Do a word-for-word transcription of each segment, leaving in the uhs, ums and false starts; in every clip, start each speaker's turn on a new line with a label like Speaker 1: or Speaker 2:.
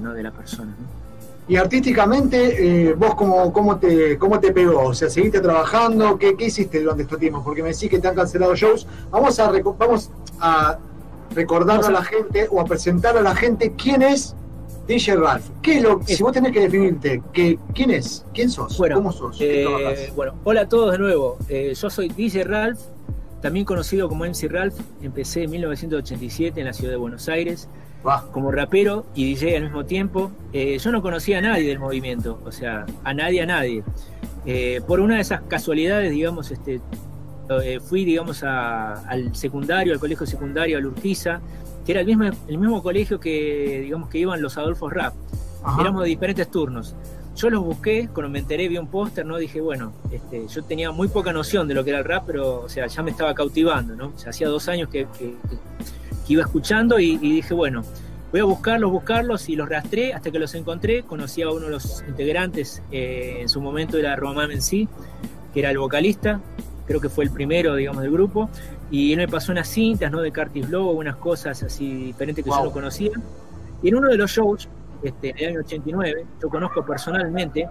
Speaker 1: ¿no? De la persona, ¿no?
Speaker 2: Y artísticamente, eh, vos cómo, cómo, te, cómo te pegó, o sea, ¿seguiste trabajando? ¿Qué, qué hiciste durante estos tiempos? Porque me decís que te han cancelado shows. Vamos a, vamos a recordar a la gente o a presentar a la gente quién es D J Ralph. ¿Qué es lo, si vos tenés que definirte, que, quién es? ¿Quién sos?
Speaker 1: Bueno,
Speaker 2: ¿Cómo sos? ¿Qué
Speaker 1: eh,
Speaker 2: trabajás?
Speaker 1: bueno, hola a todos de nuevo. Eh, yo soy D J Ralph, también conocido como M C Ralph. Empecé en mil novecientos ochenta y siete en la ciudad de Buenos Aires. Como rapero y D J al mismo tiempo. Eh, yo no conocía a nadie del movimiento, o sea, a nadie, a nadie. Eh, por una de esas casualidades, digamos, este, eh, fui, digamos, a, al secundario, al colegio secundario, al Urquiza, que era el mismo, el mismo colegio que, digamos, que iban los Adolfos Rap. Ajá. Éramos de diferentes turnos. Yo los busqué, cuando me enteré, vi un póster, ¿no? Dije, bueno, este, yo tenía muy poca noción de lo que era el rap, pero, o sea, ya me estaba cautivando, ¿no? O sea, hacía dos años que... que, que que iba escuchando y, y dije, bueno, voy a buscarlos, buscarlos y los rastré hasta que los encontré. Conocí a uno de los integrantes, eh, en su momento era Román en sí, que era el vocalista, creo que fue el primero, digamos, del grupo, y él me pasó unas cintas, ¿no? De Curtis Blow, unas cosas así diferentes que wow. Yo no conocía. Y en uno de los shows, este, en el año ochenta y nueve, yo conozco personalmente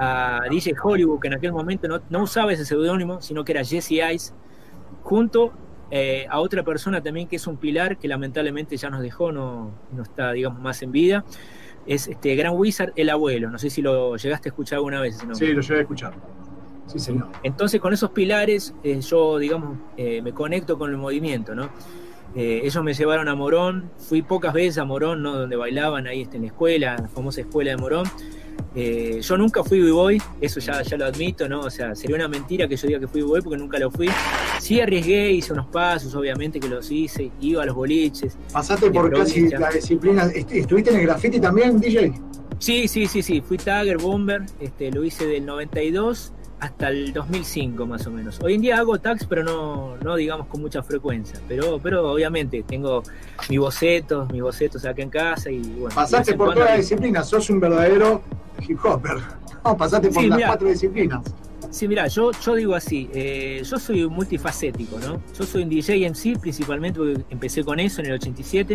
Speaker 1: a D J Hollywood, que en aquel momento no, no usaba ese seudónimo, sino que era Jesse Ice, junto Eh, a otra persona también que es un pilar que lamentablemente ya nos dejó, no, no está, digamos, más en vida, es este Grand Wizard, el abuelo. No sé si lo llegaste a escuchar alguna vez. ¿No?
Speaker 2: Sí, lo llegué a escuchar. Sí, señor.
Speaker 1: Entonces, con esos pilares, eh, yo, digamos, eh, me conecto con el movimiento, ¿no? Eh, ellos me llevaron a Morón, fui pocas veces a Morón, ¿no? Donde bailaban ahí este, en la escuela, la famosa escuela de Morón. Eh, yo nunca fui b-boy, eso ya, ya lo admito, ¿no? O sea, sería una mentira que yo diga que fui b-boy porque nunca lo fui. Sí arriesgué, hice unos pasos, obviamente que los hice, iba a los boliches.
Speaker 2: ¿Pasaste por casi la disciplina? ¿Estuviste en el graffiti también, D J?
Speaker 1: Sí, sí, sí, sí, fui tagger, bomber, este, lo hice del noventa y dos hasta el dos mil cinco más o menos. Hoy en día hago tags, pero no, no digamos con mucha frecuencia, pero, pero obviamente tengo mis bocetos, mis bocetos acá en casa y bueno.
Speaker 2: Pasaste por todas las disciplinas, sos un verdadero hip hopper. No, pasaste por sí, las mirá, cuatro disciplinas.
Speaker 1: Sí, mirá, yo, yo digo así, eh, yo soy multifacético, ¿no? Yo soy un D J M C principalmente porque empecé con eso en el ochenta y siete.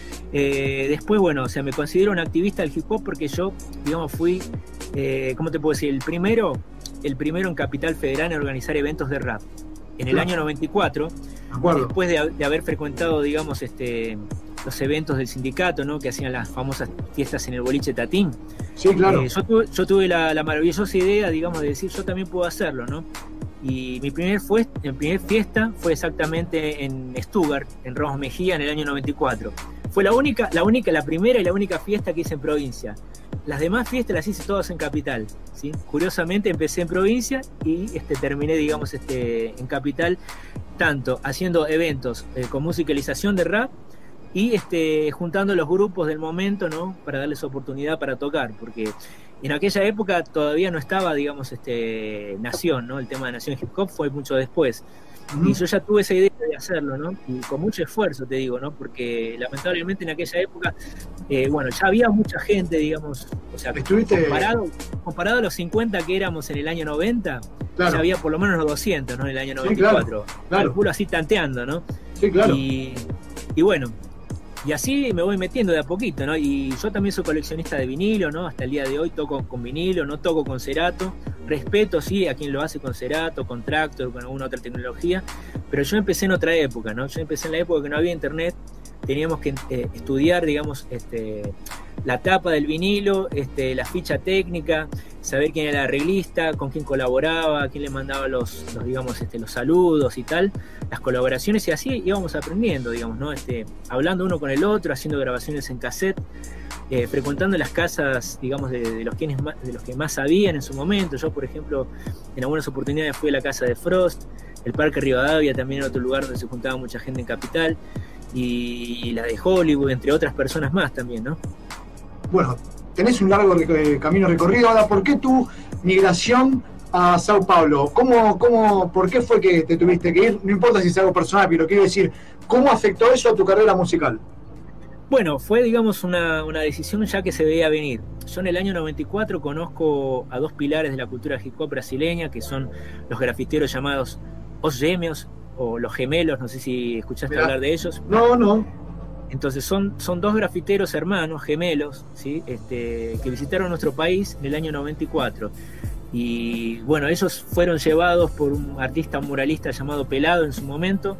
Speaker 1: Eh, después, bueno, o sea, me considero un activista del hip hop porque yo, digamos, fui, eh, ¿cómo te puedo decir? El primero, el primero en Capital Federal en organizar eventos de rap. En el año noventa y cuatro, después de, de haber frecuentado, digamos, este, los eventos del sindicato, ¿no? Que hacían las famosas fiestas en el boliche Tatín.
Speaker 2: Sí, claro.
Speaker 1: Eh, yo tuve, yo tuve la, la maravillosa idea, digamos, de decir, yo también puedo hacerlo, ¿no? Y mi primer, fue, mi primer fiesta fue exactamente en Stuttgart, en Ramos Mejía, en el año noventa y cuatro. Fue la única, la única, la primera y la única fiesta que hice en provincia. Las demás fiestas las hice todas en capital, ¿sí? Curiosamente empecé en provincia y este, terminé, digamos, este, en capital, tanto haciendo eventos eh, con musicalización de rap y este, juntando los grupos del momento, ¿no? Para darles oportunidad para tocar, porque en aquella época todavía no estaba, digamos, este, Nación, ¿no? El tema de Nación Hip Hop fue mucho después. Y yo ya tuve esa idea de hacerlo, ¿no? Y con mucho esfuerzo, te digo, ¿no? Porque lamentablemente en aquella época, eh, bueno, ya había mucha gente, digamos, o sea,
Speaker 2: ¿Estuviste...
Speaker 1: comparado, comparado a los cincuenta que éramos en el año noventa, claro. Ya había por lo menos unos doscientos, ¿no? En el año noventa y cuatro. Sí, claro, claro. Calculo así tanteando, ¿no?
Speaker 2: Sí, claro.
Speaker 1: Y, y bueno, y así me voy metiendo de a poquito, ¿no? Y yo también soy coleccionista de vinilo, ¿no? Hasta el día de hoy toco con vinilo, no toco con cerato. Respeto, sí, a quien lo hace con cerato, con Tractor, con alguna otra tecnología, pero yo empecé en otra época, ¿no? Yo empecé en la época que no había internet, teníamos que eh, estudiar, digamos, este, la tapa del vinilo, este, la ficha técnica, saber quién era el arreglista, con quién colaboraba, quién le mandaba los, los digamos, este, los saludos y tal, las colaboraciones, y así íbamos aprendiendo, digamos, ¿no? Este, hablando uno con el otro, haciendo grabaciones en cassette. Eh, frecuentando las casas, digamos, de, de, los quienes más, de los que más sabían en su momento. Yo, por ejemplo, en algunas oportunidades fui a la casa de Frost, el Parque Rivadavia también era otro lugar donde se juntaba mucha gente en Capital, y, y la de Hollywood, entre otras personas más también, ¿no?
Speaker 2: Bueno, tenés un largo rec- camino recorrido. Ahora, ¿por qué tu migración a Sao Paulo? ¿Cómo, cómo, ¿Por qué fue que te tuviste que ir? No importa si es algo personal, pero quiero decir, ¿cómo afectó eso a tu carrera musical?
Speaker 1: Bueno, fue, digamos, una, una decisión ya que se veía venir. Yo en el año noventa y cuatro conozco a dos pilares de la cultura hip hop brasileña, que son los grafiteros llamados Os Gêmeos, o Los Gemelos, no sé si escuchaste Mirá. hablar de ellos.
Speaker 2: No, no.
Speaker 1: Entonces son, son dos grafiteros hermanos, gemelos, ¿sí? este, que visitaron nuestro país en el año noventa y cuatro. Y bueno, ellos fueron llevados por un artista muralista llamado Pelado en su momento,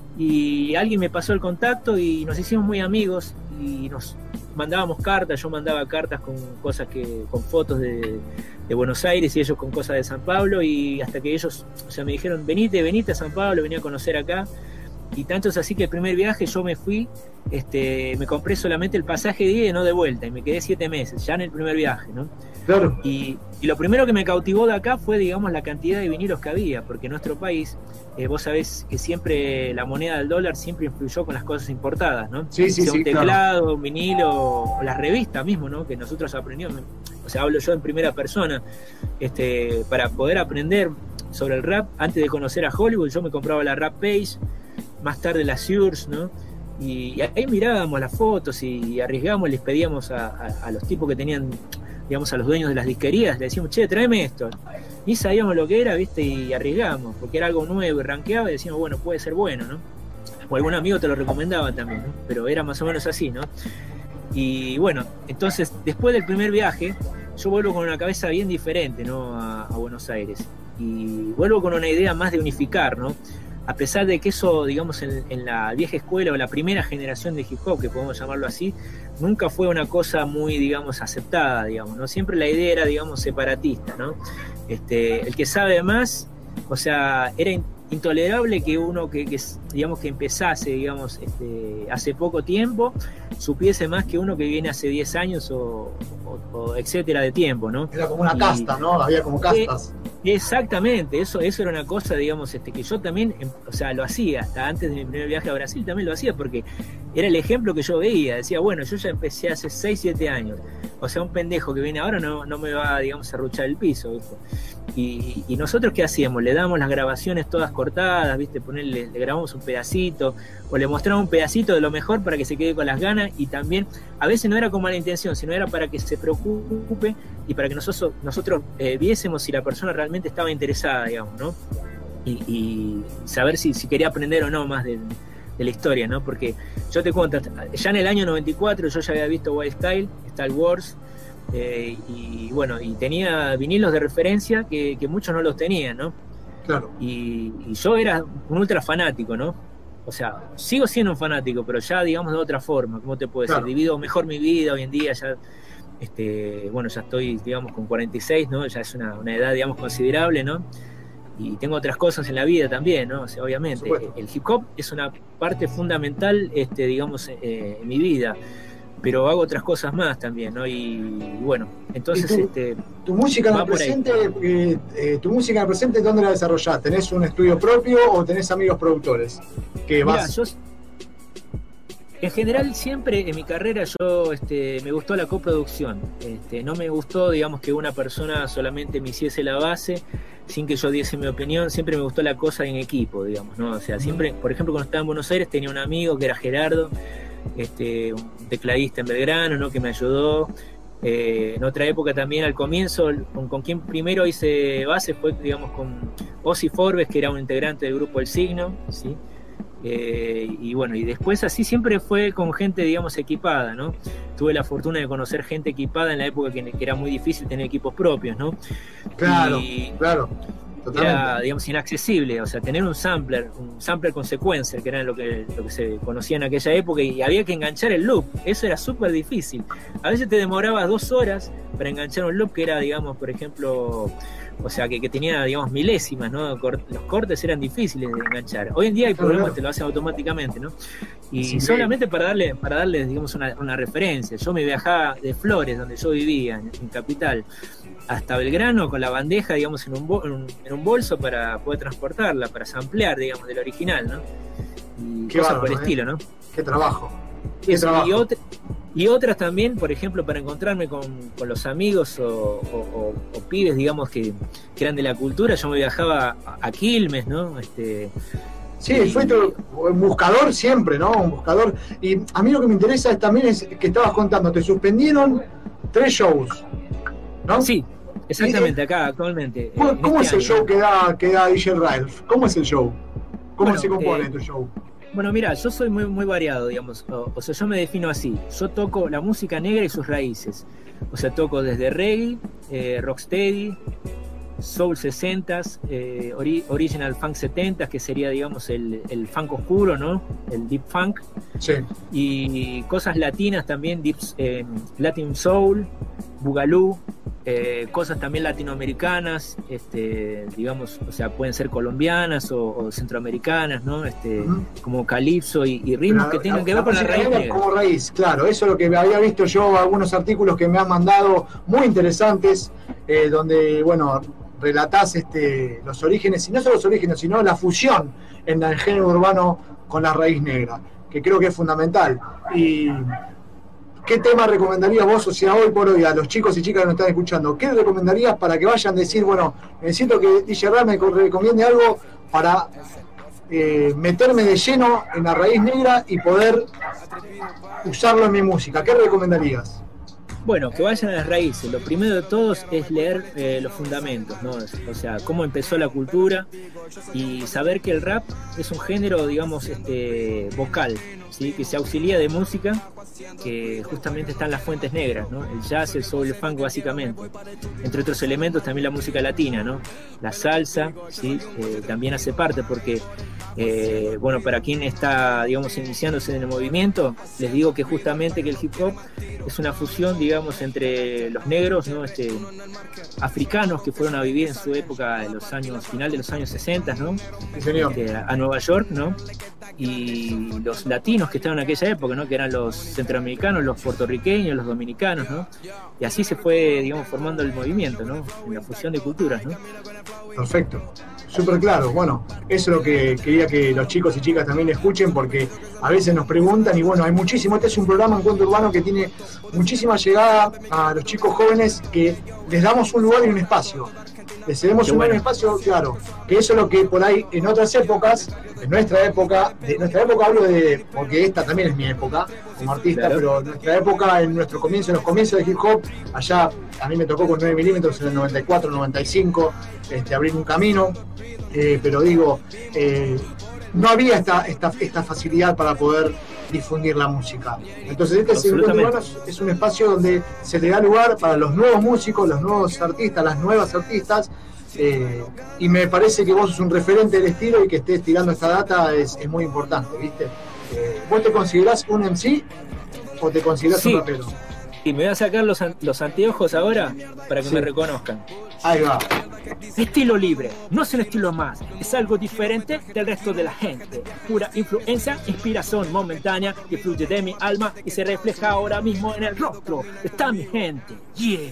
Speaker 1: y alguien me pasó el contacto y nos hicimos muy amigos y nos mandábamos cartas. Yo mandaba cartas con cosas que, con fotos de, de Buenos Aires y ellos con cosas de San Pablo, y hasta que ellos, o sea, me dijeron, venite, venite a San Pablo, venía a conocer acá. Y tanto es así que el primer viaje yo me fui, este, me compré solamente el pasaje de ida y no de vuelta, y me quedé siete meses, ya en el primer viaje, ¿no?
Speaker 2: Claro.
Speaker 1: Y, y lo primero que me cautivó de acá fue, digamos, la cantidad de vinilos que había, porque en nuestro país, eh, vos sabés que siempre la moneda del dólar siempre influyó con las cosas importadas, ¿no?
Speaker 2: Sí, sí,
Speaker 1: sea
Speaker 2: sí,
Speaker 1: un teclado,
Speaker 2: claro.
Speaker 1: un vinilo, o las revistas mismo, ¿no? Que nosotros aprendimos, o sea, hablo yo en primera persona, este, para poder aprender sobre el rap, antes de conocer a Hollywood, yo me compraba la Rap Page, más tarde las Sures, ¿no? Y, y ahí mirábamos las fotos y arriesgábamos, les pedíamos a, a, a los tipos que tenían, digamos, a los dueños de las disquerías, le decíamos, che, tráeme esto. Y sabíamos lo que era, ¿viste? Y arriesgábamos, porque era algo nuevo y rankeaba, y decíamos, bueno, puede ser bueno, ¿no? O algún amigo te lo recomendaba también, ¿no? Pero era más o menos así, ¿no? Y bueno, entonces, después del primer viaje, yo vuelvo con una cabeza bien diferente, ¿no? A, a Buenos Aires. Y vuelvo con una idea más de unificar, ¿no? A pesar de que eso, digamos, en, en la vieja escuela o la primera generación de hip hop, que podemos llamarlo así, nunca fue una cosa muy, digamos, aceptada, digamos, ¿no? Siempre la idea era, digamos, separatista, ¿no? Este, el que sabe más, o sea, era intolerable que uno que, que digamos, que empezase, digamos, este, hace poco tiempo, supiese más que uno que viene hace diez años o, o, o etcétera de tiempo, ¿no?
Speaker 2: Era como una
Speaker 1: y,
Speaker 2: casta, ¿no? Había como castas.
Speaker 1: Eh, exactamente, eso, eso era una cosa, digamos, este, que yo también, o sea, lo hacía, hasta antes de mi primer viaje a Brasil también lo hacía, porque era el ejemplo que yo veía. Decía, bueno, yo ya empecé hace seis, siete años, o sea, un pendejo que viene ahora no, no me va, digamos, a ruchar el piso, ¿viste? Y, y nosotros, ¿qué hacíamos? Le damos las grabaciones todas cortadas, ¿viste? Ponerle, le grabamos un pedacito, o le mostramos un pedacito de lo mejor para que se quede con las ganas, y también, a veces no era con mala intención, sino era para que se preocupe y para que nosotros, nosotros eh, viésemos si la persona realmente estaba interesada, digamos, ¿no? Y, y saber si, si quería aprender o no más de, de la historia, ¿no? Porque yo te cuento, ya en el año noventa y cuatro yo ya había visto Wild Style, Style Wars, eh, y bueno, y tenía vinilos de referencia que, que muchos no los tenían, ¿no?
Speaker 2: Claro.
Speaker 1: Y, y yo era un ultra fanático, ¿no? O sea, sigo siendo un fanático, pero ya, digamos, de otra forma. ¿Cómo te puedo decir? Claro. Divido mejor mi vida hoy en día, ya, este, bueno, ya estoy, digamos, con cuarenta y seis, ¿no? Ya es una, una edad, digamos, considerable, ¿no? Y tengo otras cosas en la vida también, ¿no? O sea, obviamente, el hip hop es una parte fundamental, este, digamos, eh, en mi vida, pero hago otras cosas más también, ¿no? Y, y bueno, entonces,
Speaker 2: tu,
Speaker 1: este...
Speaker 2: ¿Tu música en el presente, eh, eh, tu música en el presente, dónde la desarrollás? ¿Tenés un estudio propio o tenés amigos productores? Que
Speaker 1: Mirá,
Speaker 2: vas...
Speaker 1: yo, en general, siempre en mi carrera yo este, me gustó la coproducción. Este, no me gustó, digamos, que una persona solamente me hiciese la base sin que yo diese mi opinión. Siempre me gustó la cosa en equipo, digamos, ¿no? O sea, siempre, por ejemplo, cuando estaba en Buenos Aires tenía un amigo que era Gerardo, este, un tecladista en Belgrano, ¿no? Que me ayudó. Eh, en otra época también, al comienzo, con, con quien primero hice base fue, digamos, con Ozzy Forbes, que era un integrante del grupo El Signo, ¿sí? Eh, y bueno, y después así siempre fue con gente, digamos, equipada, ¿no? Tuve la fortuna de conocer gente equipada en la época que, que era muy difícil tener equipos propios, ¿no?
Speaker 2: Claro,
Speaker 1: y
Speaker 2: claro. Totalmente.
Speaker 1: Era, digamos, inaccesible, o sea, tener un sampler, un sampler con sequencer, que era lo que, lo que se conocía en aquella época, y había que enganchar el loop, eso era súper difícil. A veces te demorabas dos horas para enganchar un loop que era, digamos, por ejemplo, o sea, que, que tenía, digamos, milésimas, ¿no? Los cortes eran difíciles de enganchar. Hoy en día hay programas que te lo hacen automáticamente, ¿no? Y sí, solamente para darle, para darle, digamos, una, una referencia. Yo me viajaba de Flores, donde yo vivía, en, en Capital, hasta Belgrano con la bandeja, digamos, en un, en un, en un bolso para poder transportarla, para samplear, digamos, del original, ¿no? Y
Speaker 2: Qué
Speaker 1: cosas
Speaker 2: bárbaro,
Speaker 1: por el
Speaker 2: ¿eh?
Speaker 1: estilo, ¿no?
Speaker 2: Qué trabajo. Qué
Speaker 1: Eso,
Speaker 2: trabajo.
Speaker 1: Y, otra, y otras también, por ejemplo, para encontrarme con, con los amigos o, o, o, o pibes, digamos, que, que eran de la cultura. Yo me viajaba a, a Quilmes, ¿no? Este,
Speaker 2: Sí, y... fue tu, un buscador siempre, ¿no? Un buscador. Y a mí lo que me interesa es, también es que estabas contando, te suspendieron tres shows, ¿no?
Speaker 1: Sí, exactamente, acá actualmente.
Speaker 2: ¿Cómo, ¿cómo
Speaker 1: este
Speaker 2: es el
Speaker 1: año,
Speaker 2: show que da, que da D J Ralph? ¿Cómo es el show? ¿Cómo
Speaker 1: bueno,
Speaker 2: se compone
Speaker 1: eh,
Speaker 2: tu show?
Speaker 1: Bueno, mira, yo soy muy, muy variado, digamos. O, o sea, yo me defino así. Yo toco la música negra y sus raíces. O sea, toco desde reggae, eh, rocksteady, soul sesentas, eh, ori original funk setentas, que sería, digamos, el, el funk oscuro, ¿no? El deep funk.
Speaker 2: Sí.
Speaker 1: Y cosas latinas también, deep, eh, Latin soul, boogaloo. Eh, cosas también latinoamericanas, este, digamos, o sea, pueden ser colombianas o, o centroamericanas, ¿no? Este, uh-huh. Como calipso y, y ritmos la, que tengan la, que ver la con la raíz negra.
Speaker 2: Como raíz, claro, eso es lo que había visto yo, algunos artículos que me han mandado muy interesantes, eh, donde, bueno, relatás este, los orígenes, y no solo los orígenes, sino la fusión en el género urbano con la raíz negra, que creo que es fundamental. Y ¿qué tema recomendarías vos, o sea, hoy por hoy, a los chicos y chicas que nos están escuchando? ¿Qué recomendarías para que vayan a decir, bueno, necesito que D J Ralph me recomiende algo para eh, meterme de lleno en la raíz negra y poder usarlo en mi música? ¿Qué recomendarías?
Speaker 1: Bueno, que vayan a las raíces. Lo primero de todos es leer eh, los fundamentos, ¿no? O sea, cómo empezó la cultura y saber que el rap es un género, digamos, este, vocal, ¿sí? Que se auxilia de música, que justamente están las fuentes negras, ¿no? El jazz, el soul, el funk, básicamente. Entre otros elementos también la música latina, ¿no? La salsa, ¿sí? Eh, también hace parte porque, eh, bueno, para quien está, digamos, iniciándose en el movimiento, les digo que justamente que el hip hop es una fusión, digamos, entre los negros, ¿no? Este, africanos que fueron a vivir en su época, en los años, final de los años sesenta, ¿no?
Speaker 2: Sí, señor.
Speaker 1: Este, a Nueva York, ¿no? Y los latinos que estaban en aquella época, ¿no? Que eran los centroamericanos, los puertorriqueños, los dominicanos, ¿no? Y así se fue, digamos, formando el movimiento, ¿no? En la fusión de culturas, ¿no?
Speaker 2: Perfecto. Súper claro. Bueno, eso es lo que quería que los chicos y chicas también escuchen, porque a veces nos preguntan y bueno, hay muchísimo. Este es un programa Encuentro Urbano que tiene muchísima llegada a los chicos jóvenes, que les damos un lugar y un espacio. Les cedemos un bueno. buen espacio, claro. Que eso es lo que por ahí en otras épocas, en nuestra época, de nuestra época hablo de, porque esta también es mi época como artista, claro. Pero en nuestra época, en nuestro comienzo, en los comienzos de hip hop, allá a mí me tocó con nueve milímetros en el noventa y cuatro, noventa y cinco, este, abrir un camino, eh, pero digo, eh, no había esta, esta, esta facilidad para poder difundir la música. Entonces este Encuentro Urbano es, es un espacio donde se le da lugar para los nuevos músicos, los nuevos artistas, las nuevas artistas, eh, y me parece que vos sos un referente del estilo y que estés tirando esta data es, es muy importante, ¿viste? Eh, ¿Vos te considerás un M C o te considerás sí. un rapero?
Speaker 1: Y me voy a sacar los, los anteojos ahora para que sí. me reconozcan.
Speaker 2: Ahí va.
Speaker 1: Estilo libre, no es un estilo más, es algo diferente del resto de la gente. Pura influencia, inspiración momentánea que fluye de mi alma y se refleja ahora mismo en el rostro. Está mi gente, yeah.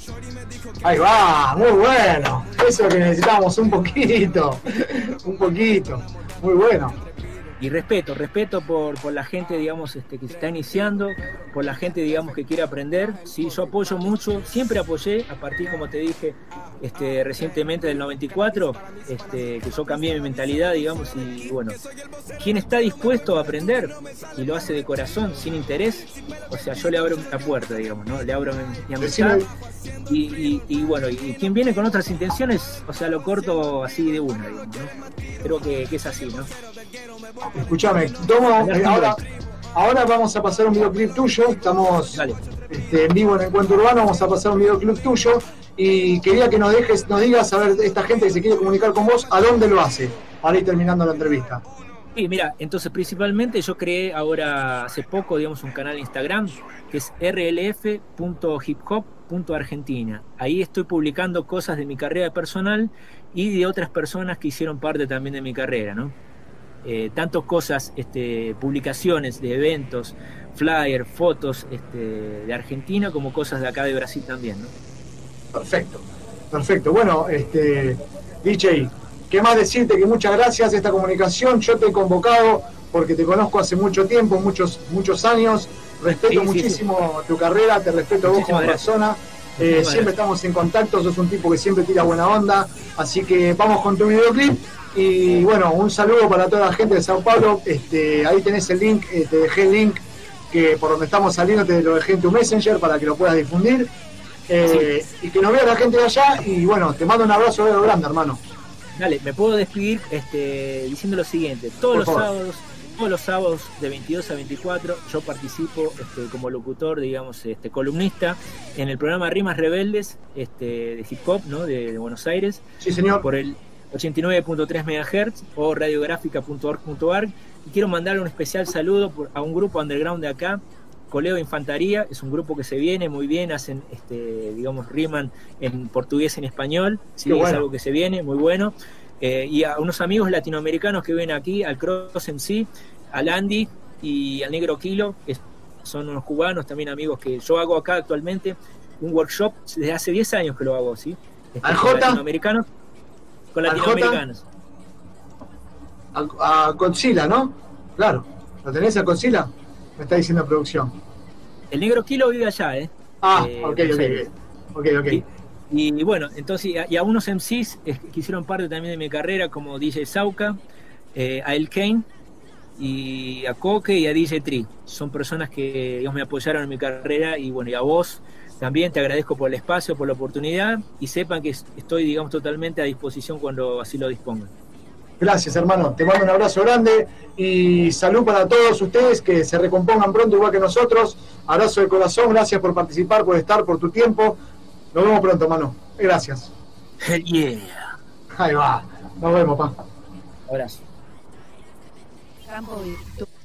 Speaker 2: Ahí va, muy bueno. Eso que necesitamos, un poquito, un poquito, muy bueno.
Speaker 1: Y respeto, respeto por, por la gente, digamos, este, que se está iniciando, por la gente, digamos, que quiere aprender. Sí, yo apoyo mucho, siempre apoyé, a partir, como te dije, este, recientemente del noventa y cuatro, este, que yo cambié mi mentalidad, digamos, y bueno, quien está dispuesto a aprender y lo hace de corazón, sin interés, o sea, yo le abro la puerta, digamos, ¿no? Le abro mi, mi amistad. Y, y, y bueno, y quien viene con otras intenciones, o sea, lo corto así de una, digamos, ¿no? Creo que, que es así, ¿no?
Speaker 2: Escúchame, tomo, eh, ahora, ahora vamos a pasar un videoclip tuyo, estamos este, en vivo en Encuentro Urbano, vamos a pasar un videoclip tuyo y quería que nos dejes, nos digas, a ver, esta gente que se quiere comunicar con vos, ¿a dónde lo hace? Para ir terminando la entrevista.
Speaker 1: Sí, mira, entonces principalmente yo creé ahora hace poco, digamos, un canal de Instagram que es r l f punto hip hop punto argentina. Ahí estoy publicando cosas de mi carrera personal y de otras personas que hicieron parte también de mi carrera, ¿no? Eh, tanto cosas, este, publicaciones de eventos, flyers, fotos este, de Argentina, como cosas de acá de Brasil también, ¿no?
Speaker 2: Perfecto, perfecto. Bueno, este, D J, ¿qué más decirte? Que muchas gracias esta comunicación. Yo te he convocado porque te conozco hace mucho tiempo, muchos, muchos años. Respeto sí, muchísimo sí, sí. tu carrera, te respeto a vos como persona. Eh, siempre estamos en contacto, sos un tipo que siempre tira buena onda. Así que vamos con tu videoclip. Y bueno, un saludo para toda la gente de Sao Paulo. Este, ahí tenés el link, eh, te dejé el link que por donde estamos saliendo, te lo dejé en tu Messenger para que lo puedas difundir. Eh, sí. Y que nos vea la gente de allá. Y bueno, te mando un abrazo grande, hermano.
Speaker 1: Dale, me puedo despedir este, diciendo lo siguiente. Todos por los favor. sábados todos los sábados de veintidós a veinticuatro yo participo este, como locutor, digamos, este, columnista en el programa Rimas Rebeldes este, de hip hop, ¿no? de, de Buenos Aires.
Speaker 2: Sí, señor.
Speaker 1: Por el ochenta y nueve punto tres megahertz o radiográfica punto org punto ar. Y quiero mandarle un especial saludo por, a un grupo underground de acá, Coleo Infantaría. Es un grupo que se viene muy bien, hacen, este, digamos, riman en portugués y en español. Sí, bueno. Es algo que se viene, muy bueno. Eh, y a unos amigos latinoamericanos que ven aquí, al Cross M C, al Andy y al Negro Kilo, que son unos cubanos, también amigos que yo hago acá actualmente, un workshop desde hace diez años que lo hago, ¿sí? Este,
Speaker 2: ¿Al
Speaker 1: con
Speaker 2: J?
Speaker 1: latinoamericanos. Con latinoamericanos.
Speaker 2: A, a Godzilla, ¿no? Claro. ¿Lo tenés a Godzilla? Me está diciendo producción.
Speaker 1: El Negro Kilo vive allá, ¿eh?
Speaker 2: Ah,
Speaker 1: eh,
Speaker 2: ok, ok, ok, ok.
Speaker 1: Y, y, y bueno, entonces, y a unos M Cs que hicieron parte también de mi carrera, como D J Sauca, eh, a El Kane, y a Coque y a D J Tree. Son personas que, digamos, me apoyaron en mi carrera, y bueno, y a vos también te agradezco por el espacio, por la oportunidad, y sepan que estoy, digamos, totalmente a disposición cuando así lo dispongan.
Speaker 2: Gracias, hermano. Te mando un abrazo grande y salud para todos ustedes, que se recompongan pronto igual que nosotros. Abrazo de corazón, gracias por participar, por estar, por tu tiempo. Nos vemos pronto, hermano. Gracias.
Speaker 1: Hell yeah.
Speaker 2: Ahí va. Nos vemos, pa.
Speaker 1: Abrazo.
Speaker 3: Campo Virtual.